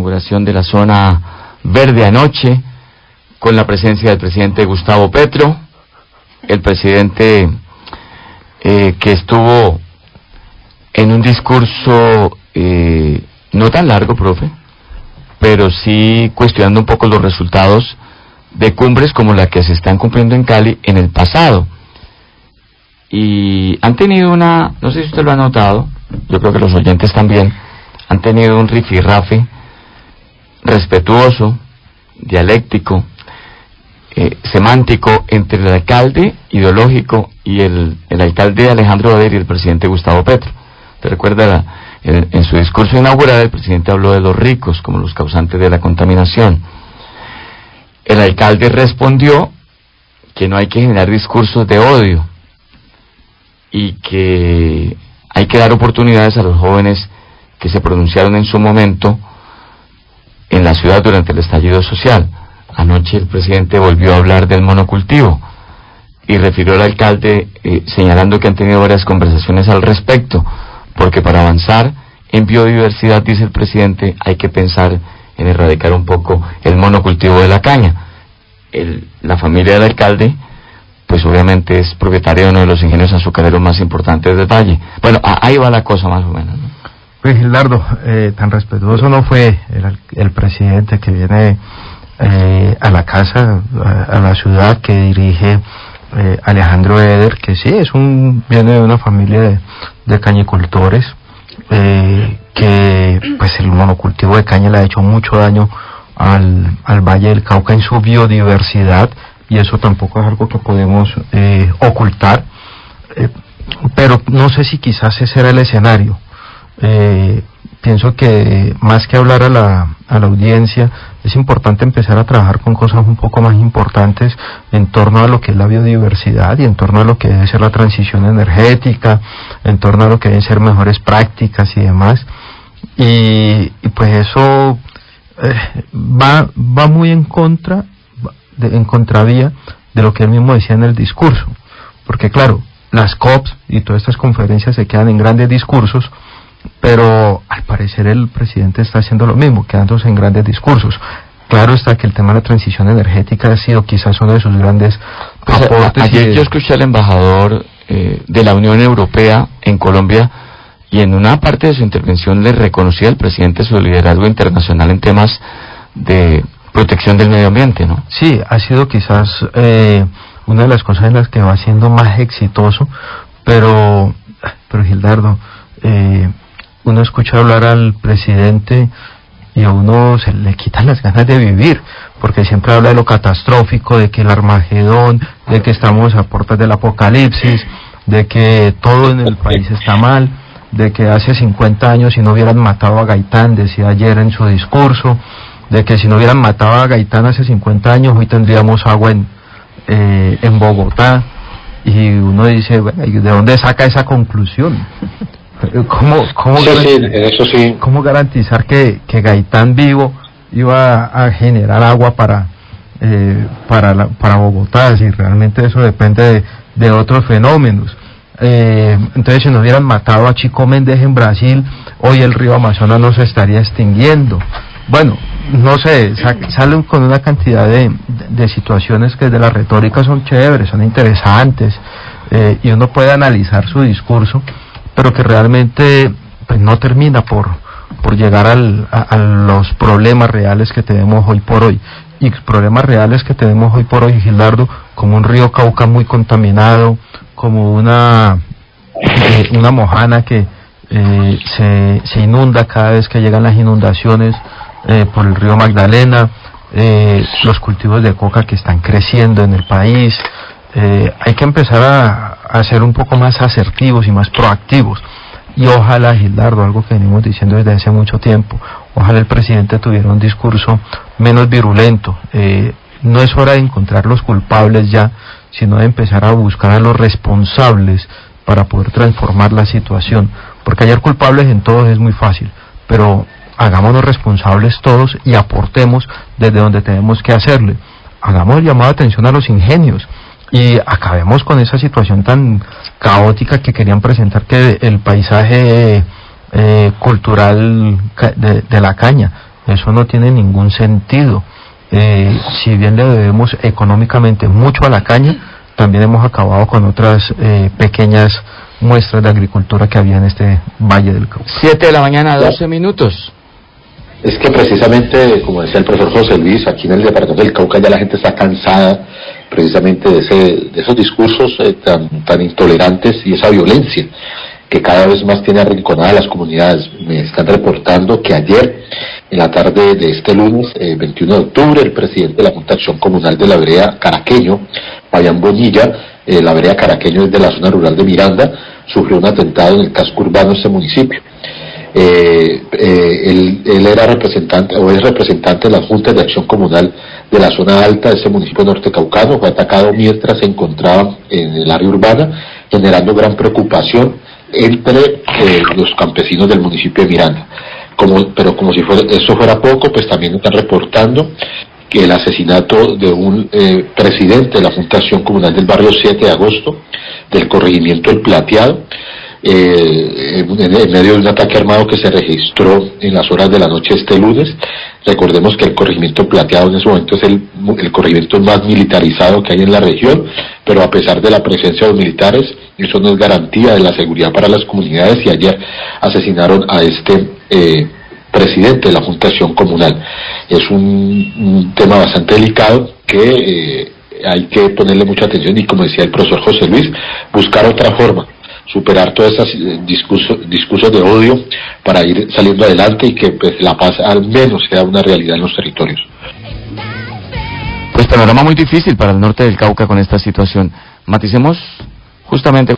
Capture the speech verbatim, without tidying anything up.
inauguración de la zona verde anoche, con la presencia del presidente Gustavo Petro, el presidente eh, que estuvo en un discurso eh, no tan largo, profe, pero sí cuestionando un poco los resultados de cumbres como la que se están cumpliendo en Cali en el pasado. Y han tenido una, no sé si usted lo ha notado, yo creo que los oyentes también, han tenido un rifirrafe respetuoso, dialéctico, eh, semántico entre el alcalde ideológico y el, el alcalde Alejandro Bader y el presidente Gustavo Petro. ¿Te recuerda? La, en, en su discurso inaugural el presidente habló de los ricos como los causantes de la contaminación. El alcalde respondió que no hay que generar discursos de odio y que hay que dar oportunidades a los jóvenes que se pronunciaron en su momento en la ciudad durante el estallido social. Anoche el presidente volvió a hablar del monocultivo y refirió al alcalde eh, señalando que han tenido varias conversaciones al respecto, porque para avanzar en biodiversidad, dice el presidente, hay que pensar en erradicar un poco el monocultivo de la caña. El, la familia del alcalde, pues obviamente es propietaria de uno de los ingenios azucareros más importantes del valle. Bueno, ahí va la cosa más o menos, ¿no? Pues Gildardo, eh, tan respetuoso no fue el, el presidente que viene eh, a la casa, a, a la ciudad que dirige eh, Alejandro Eder, que sí, es un viene de una familia de, de cañicultores, eh, que pues el monocultivo de caña le ha hecho mucho daño al, al Valle del Cauca en su biodiversidad, y eso tampoco es algo que podemos eh, ocultar, eh, pero no sé si quizás ese era el escenario. Eh, pienso que más que hablar a la, a la audiencia, es importante empezar a trabajar con cosas un poco más importantes en torno a lo que es la biodiversidad y en torno a lo que debe ser la transición energética, en torno a lo que deben ser mejores prácticas y demás, y, y pues eso eh, va, va muy en contra, de, en contravía de lo que él mismo decía en el discurso, porque claro, las COPs y todas estas conferencias se quedan en grandes discursos, pero al parecer el presidente está haciendo lo mismo, quedándose en grandes discursos. Claro está que el tema de la transición energética ha sido quizás uno de sus grandes pues aportes. A, ayer de... yo escuché al embajador eh, de la Unión Europea en Colombia, y en una parte de su intervención le reconocía al presidente su liderazgo internacional en temas de protección del medio ambiente, ¿no? Sí, ha sido quizás eh, una de las cosas en las que va siendo más exitoso, pero, pero Gildardo, eh, uno escucha hablar al presidente y a uno se le quitan las ganas de vivir, porque siempre habla de lo catastrófico, de que el Armagedón, de que estamos a puertas del apocalipsis, de que todo en el país está mal, de que hace cincuenta años si no hubieran matado a Gaitán, decía ayer en su discurso, de que si no hubieran matado a Gaitán hace cincuenta años hoy tendríamos agua en, eh, en Bogotá, y uno dice, bueno, ¿de dónde saca esa conclusión? ¿Cómo, cómo, sí, sí, eso sí. ¿Cómo garantizar que, que Gaitán vivo iba a generar agua para eh, para, la, para Bogotá, si realmente eso depende de, de otros fenómenos? Eh, entonces, si no hubieran matado a Chico Méndez en Brasil, hoy el río Amazonas no se estaría extinguiendo. Bueno, no sé, salen con una cantidad de, de, de situaciones que de la retórica son chéveres, son interesantes, eh, y uno puede analizar su discurso, pero que realmente pues no termina por, por llegar al, a, a los problemas reales que tenemos hoy por hoy. Y problemas reales que tenemos hoy por hoy, Gildardo, como un río Cauca muy contaminado, como una, eh, una mojana que eh, se, se inunda cada vez que llegan las inundaciones eh, por el río Magdalena, eh, los cultivos de coca que están creciendo en el país. Eh, hay que empezar a, a ser un poco más asertivos y más proactivos, y ojalá, Gildardo, algo que venimos diciendo desde hace mucho tiempo, ojalá el presidente tuviera un discurso menos virulento. Eh, no es hora de encontrar los culpables ya, sino de empezar a buscar a los responsables para poder transformar la situación, porque hallar culpables en todos es muy fácil, pero hagámonos responsables todos y aportemos desde donde tenemos que hacerle. Hagamos el llamado de atención a los ingenios y acabemos con esa situación tan caótica que querían presentar, que el paisaje eh, cultural de, de la caña. Eso no tiene ningún sentido. Eh, si bien le debemos económicamente mucho a la caña, también hemos acabado con otras eh, pequeñas muestras de agricultura que había en este Valle del Cauca. Siete de la mañana, doce minutos. Es que precisamente, como decía el profesor José Luis, aquí en el departamento del Cauca ya la gente está cansada precisamente de, ese, de esos discursos eh, tan, tan intolerantes y esa violencia que cada vez más tiene arrinconadas las comunidades. Me están reportando que ayer, en la tarde de este lunes, eh, veintiuno de octubre, el presidente de la Junta de Acción Comunal de la vereda Caraqueño, Fabián Bonilla, eh, la vereda Caraqueño es de la zona rural de Miranda, sufrió un atentado en el casco urbano de este municipio. Eh, eh, él, él era representante o es representante de las juntas de acción comunal de la zona alta de ese municipio norte caucano. Fue atacado mientras se encontraba en el área urbana, generando gran preocupación entre eh, los campesinos del municipio de Miranda. Como, pero como si fuera, eso fuera poco, pues también están reportando que el asesinato de un eh, presidente de la Junta de Acción Comunal del barrio siete de agosto, del corregimiento El Plateado, Eh, en, en medio de un ataque armado que se registró en las horas de la noche este lunes. Recordemos que el corregimiento Plateado en ese momento es el, el corregimiento más militarizado que hay en la región, pero a pesar de la presencia de los militares, eso no es garantía de la seguridad para las comunidades, y ayer asesinaron a este eh, presidente de la Junta de Acción Comunal. Es un, un tema bastante delicado que eh, hay que ponerle mucha atención, y como decía el profesor José Luis, buscar otra forma, superar todos esos discursos, discursos de odio para ir saliendo adelante y que pues, la paz al menos sea una realidad en los territorios. Pues panorama muy difícil para el norte del Cauca con esta situación. Maticemos justamente